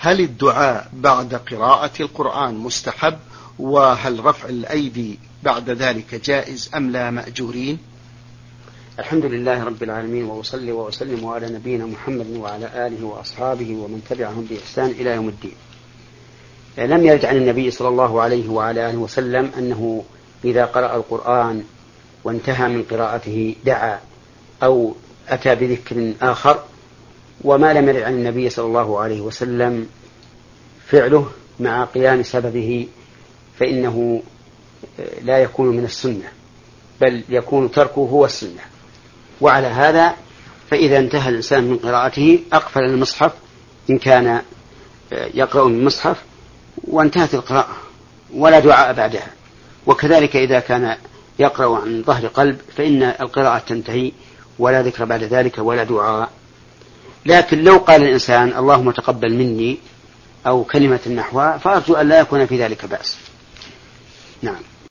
هل الدعاء بعد قراءة القرآن مستحب؟ وهل رفع الأيدي بعد ذلك جائز أم لا مأجورين؟ الحمد لله رب العالمين، وأصلي وأسلم على نبينا محمد وعلى آله وأصحابه ومن تبعهم بإحسان إلى يوم الدين. لم يرد عن النبي صلى الله عليه وعلى آله وسلم أنه إذا قرأ القرآن وانتهى من قراءته دعا أو أتى بذكر آخر، وما لم يرد عن النبي صلى الله عليه وسلم فعله مع قيام سببه فإنه لا يكون من السنة، بل يكون تركه هو السنة. وعلى هذا فإذا انتهى الإنسان من قراءته أقفل المصحف إن كان يقرأ من المصحف وانتهت القراءة ولا دعاء بعدها، وكذلك إذا كان يقرأ عن ظهر قلب فإن القراءة تنتهي ولا ذكر بعد ذلك ولا دعاء. لكن لو قال الإنسان اللهم تقبل مني أو كلمة نحوها فأرجو أن لا يكون في ذلك بأس. نعم.